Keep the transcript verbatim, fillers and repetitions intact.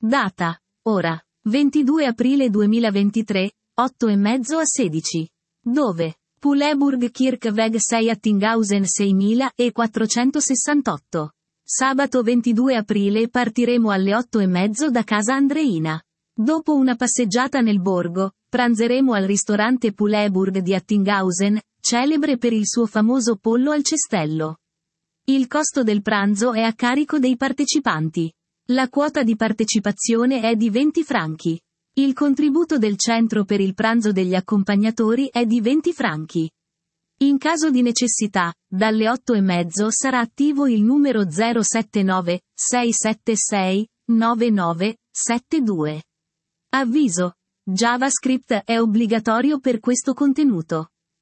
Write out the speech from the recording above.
Data. Ora. ventidue aprile duemilaventitré, otto e mezzo a sedici. Dove? Puleburg Kirchweg sei Attinghausen seimilaquattrocentosessantotto. Sabato ventidue aprile partiremo alle otto e mezzo da casa Andreina. Dopo una passeggiata nel borgo, pranzeremo al ristorante Puleburg di Attinghausen, celebre per il suo famoso pollo al cestello. Il costo del pranzo è a carico dei partecipanti. La quota di partecipazione è di venti franchi. Il contributo del centro per il pranzo degli accompagnatori è di venti franchi. In caso di necessità, dalle otto e mezzo sarà attivo il numero zero sette nove, sei sette sei, nove nove, sette due. Avviso. JavaScript è obbligatorio per questo contenuto.